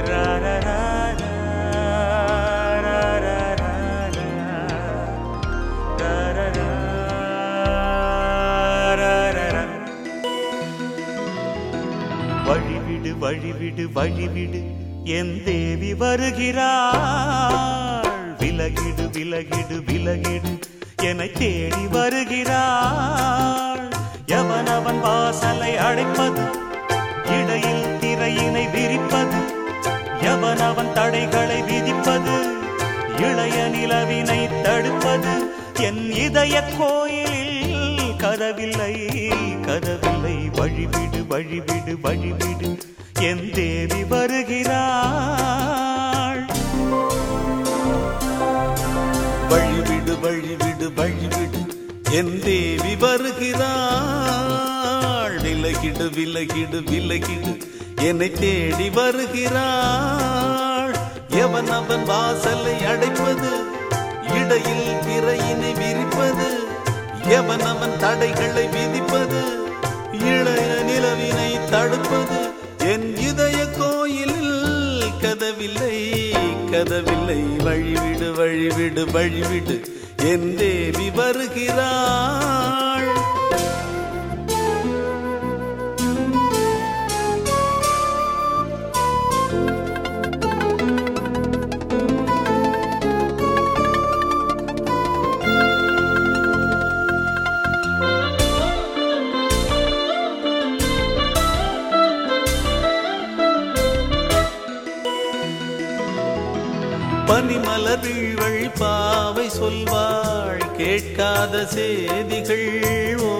வழிவிடு வழிவிடு வழிவிடு என் தேவி வருகிறாள். விலகிடு விலகிடு விலகிடு என்னை தேடி வருகிறாள். எவனவன் வாசலை அடைப்பது, இடையில் திரையினை விரிப்பது, எவனவன் தடைகளை விதிப்பது, இளைய நிலவினை தடுப்பது, என் இதய கோயிலில் கதவில்லை கதவில்லை. வழிவிடு வழிவிடு வழிவிடு என் தேவி வருகிறாள். வழிவிடு வழிவிடு வழிவிடு என் தேவி வருகிறாள். விலகிடு விலகிடு விலகிடு என்னை தேடி வருகிறாள். எவன் அவன் வாசலை அடைப்பது, இடையில் திரையினை விரிப்பது, எவன் அவன் தடைகளை விதிப்பது, இளைய நிலவினை தடுப்பது, என் இதய கோயிலில் கதவில்லை கதவில்லை. வழிவிடு வழிவிடு வழிவிடு என் தேவி வருகிறாள். பனிமலர் வீழ்வழி பாவை சொல்வாள் கேட்காத செய்திகள். ஓ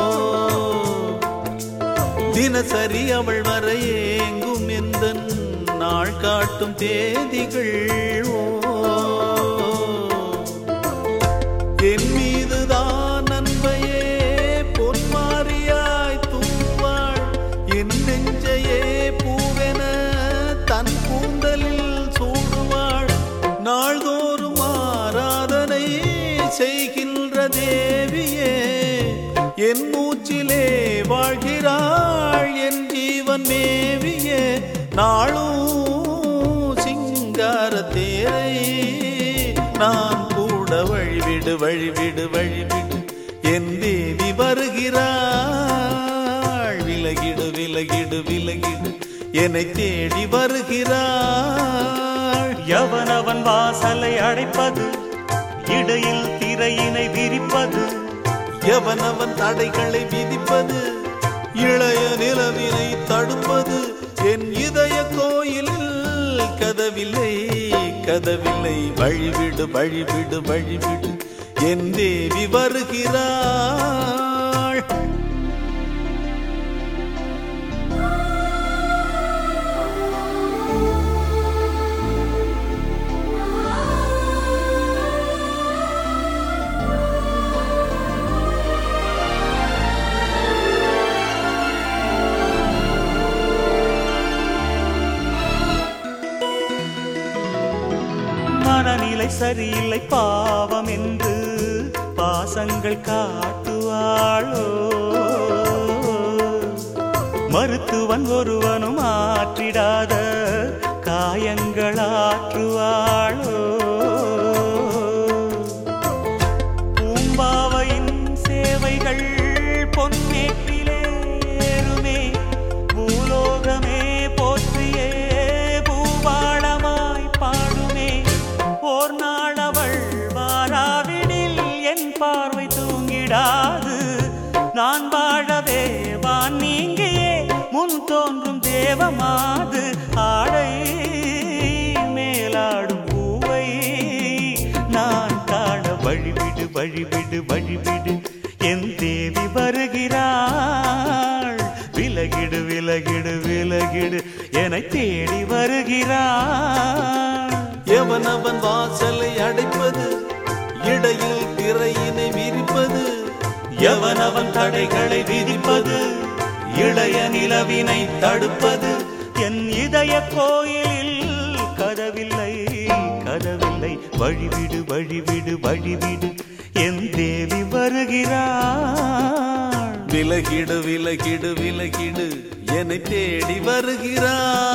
தினசரி அவள் வர ஏங்கும் எந்த நாள் காட்டும் தேதிகள். ஓ என் மீதுதான் அன்பையே பொன்மாரியாய் தூவாள். என் நெஞ்சையே பூவென தன் கூந்தலில் சூடுவாள். நாள்தோறும் ஆராதனை செய்கின்ற தேவியே, என் மூச்சிலே வாழ்கிறாள் என் ஜீவன் மேவியே. நாளும் சிங்கார தேரை நான் கூட வழிவிடு வழிவிடு வழிவிடு என் தேவி வருகிறாள். விலகிடு விலகிடு விலகிடு என்னை தேடி வருகிறாள். எவனவன் வாசலை அடைப்பது, இடையில் திரையினை விரிப்பது, எவனவன் தடைகளை விதிப்பது, இளைய நிலவினை தடுப்பது, என் இதய கோயிலில் கதவில்லை கதவில்லை. வழிவிடு வழிவிடு வழிவிடு என் தேவி வருகிறாள். மனநிலை சரியில்லை பாவம் என்று பாசங்கள் காட்டுவாளோ. மருத்துவன் ஒருவனும் ஆற்றிடாத காயங்களாற்றுவாளோ. பூம்பாவையின் சேவைகள் பொன்னேற்றிலே ஏறுமே, பூலோகமே போற்றியே பூபாளமாய் பாடுமே. ஓர் நாள் அவள் வாராவிடில் என் பார்வை தூங்கிடாது. நான் வாழவே வான் நீங்கியே முன் தோன்றும் தேவமாது. ஆடை மேலாடும் பூவை நான் காண வழிவிடு வழிவிடு வழிவிடு என் தேவி வருகிறாள். விலகிடு விலகிடு விலகிடு என்னை தேடி வருகிறாள். எவனவன் வாசலை அடைப்பது, இடையில் திரையினை விரிப்பது, எவனவன் தடைகளை விதிப்பது, இளைய நிலவினை தடுப்பது, என் இதய கோயிலில் கதவில்லை கதவில்லை. வழிவிடு வழிவிடு வழிவிடு என் தேவி வருகிறாள். விலகிடு விலகிடு விலகிடு என்னை தேடி வருகிறாள்.